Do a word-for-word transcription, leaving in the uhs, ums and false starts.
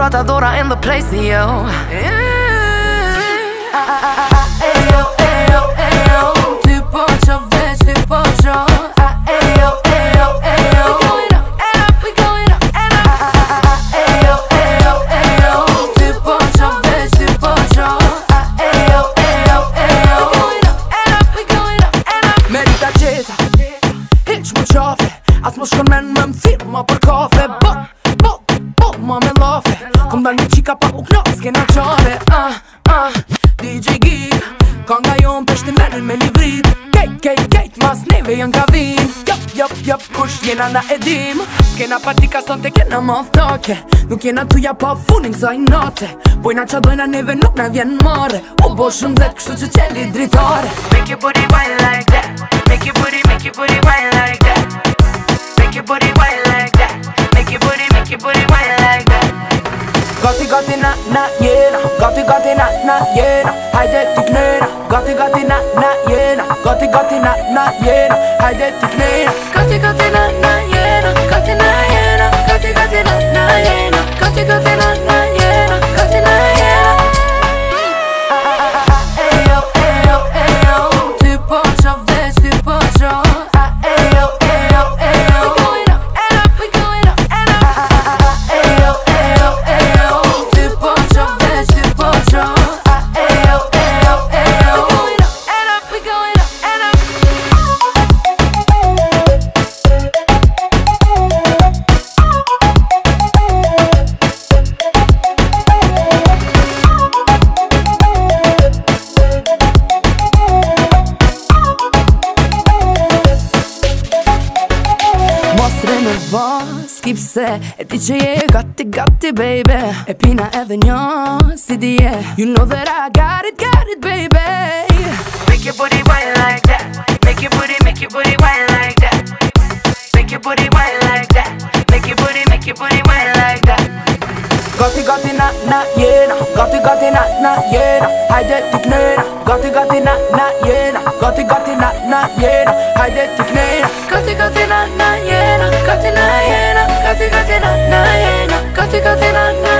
esploratadora in the place, yo. Yeah. Ajo, ajo, ajo, ty po qa veç, ty po qa. Ajo, ajo, ajo, we going up and up, we going up and up. Ajo, ajo, ajo, ty po qa veç, ty po qa. Ajo, ajo, ajo, we going up and up, we going up and up. Merita qeta, hiq mu qafe, as mu shkon men më m'thirë ma për kafe. Bo, bo, bo, ma me lafe, kom dal një qika pa u knas, kena qare. Ah, ah, D J Geek, ka nga jon peshti menin me livrit. Kejt, kejt, kejt, mas neve jën ka vin. Jop, jop, jop, kush jena na edim. Kena partika sonte, kena maftake. Nuk jena tuja pa funin kësaj nate. Pojna qa dojna neve nuk na vjen mare. U bo shumë zet, kështu që qeli dritare. Make your booty wine like that. Make your booty, make your booty wine like that. Make your booty wine like that. Make your booty, make your booty wine like that. Gati gati na na jena, gati gati na na jena, hajde t'i knena. Gati gati na na jena, gati gati na na jena, hajde t'i knena. Gati gati na na jena, gati na jena, gati gati na na jena, gati gati na na jena, gati na jena. Ajo, ajo, ajo, ty po qa veç, ty po qa. Ajo, ajo, ajo, we going up and up, we going up and up. Ajo, ajo, ajo, ty po qa veç, ty po qa. Ajo, ajo, ajo, we going up and up, we going up and up. Mostre në vas, ki pse e ti që je gati gati baby. E pina edhe një si dje. You know that I got it, got it baby. Make your booty wine like that. Make your booty, make your booty wine like that. Make your booty wine like that. Make your booty, make your booty wine like that. Gati gati na na jena, gati gati na na jena, hajde t'i knena. Gati gati na na jena, gati gati na na jena, hajde t'i knena. Gati gati na na jena, gati na jena, gati gati na na jena, gati gati na na